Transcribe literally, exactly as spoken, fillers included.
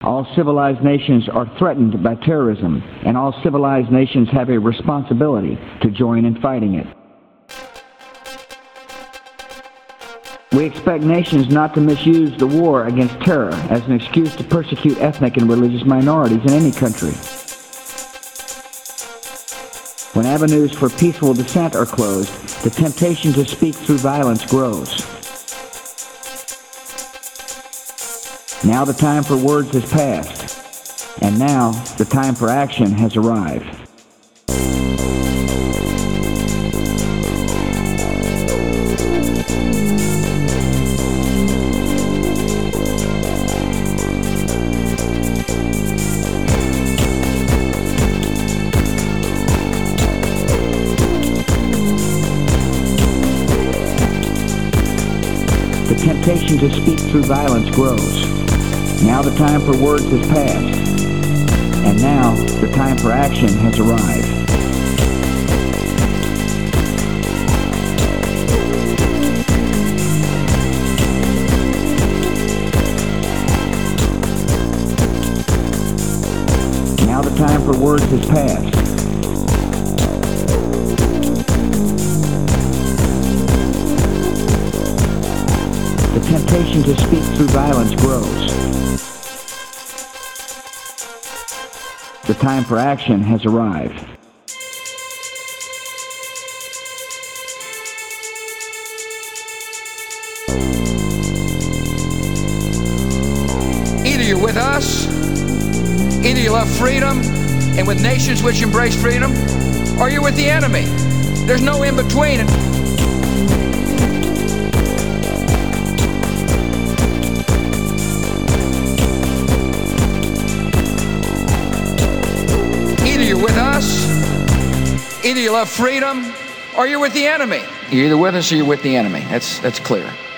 All civilized nations are threatened by terrorism, and all civilized nations have a responsibility to join in fighting it. We expect nations not to misuse the war against terror as an excuse to persecute ethnic and religious minorities in any country. When avenues for peaceful dissent are closed, the temptation to speak through violence grows. Now the time for words has passed, and now the time for action has arrived. The temptation to speak through violence grows. Now the time for words has passed, and now the time for action has arrived. Now the time for words has passed. The temptation to speak through violence grows. The time for action has arrived. Either you're with us, either you love freedom and with nations which embrace freedom, or you're with the enemy. There's no in between. Either you're with us, either you love freedom, or you're with the enemy. You're either with us or you're with the enemy. That's, that's clear.